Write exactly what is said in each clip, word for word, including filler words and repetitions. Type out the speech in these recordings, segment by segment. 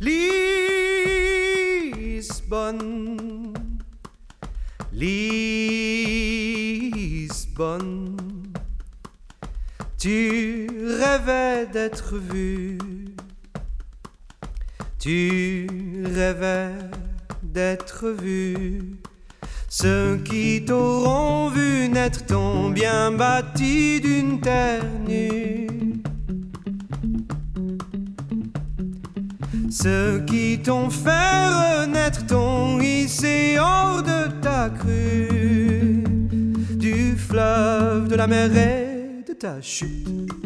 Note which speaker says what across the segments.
Speaker 1: Lisbonne, Lisbonne, tu rêvais d'être vu, tu rêvais d'être vu. Ceux qui t'auront vu naître t'ont bien bâti d'une terre nue. Ceux qui t'ont fait renaître t'ont hissé hors de ta crue, du fleuve, de la mer et de ta chute.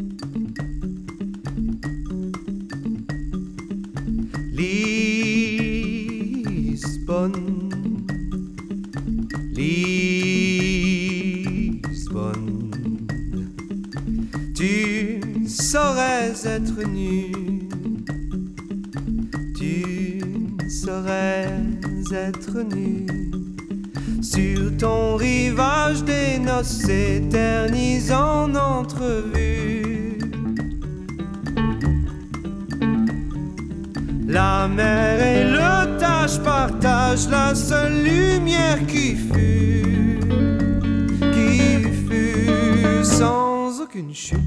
Speaker 1: Lisbonne, Lisbonne, tu saurais être nu, tu saurais être nu sur ton rivage des noces s'éternisent en entrevue. La mer et le Tage partagent la seule lumière qui fut, qui fut sans aucune chute.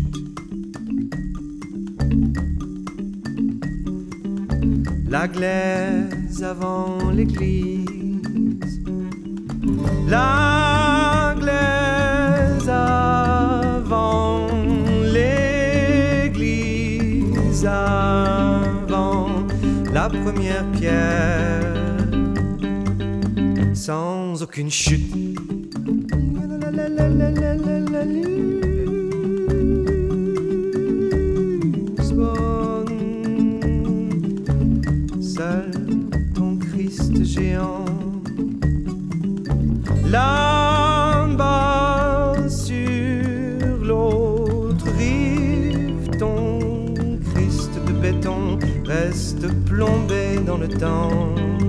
Speaker 1: La glaise avant l'église, la glaise avant l'église, avant la première pierre, sans aucune chute. Seul ton Christ géant, là-bas sur l'autre rive, ton Christ de béton reste plombé dans le temps.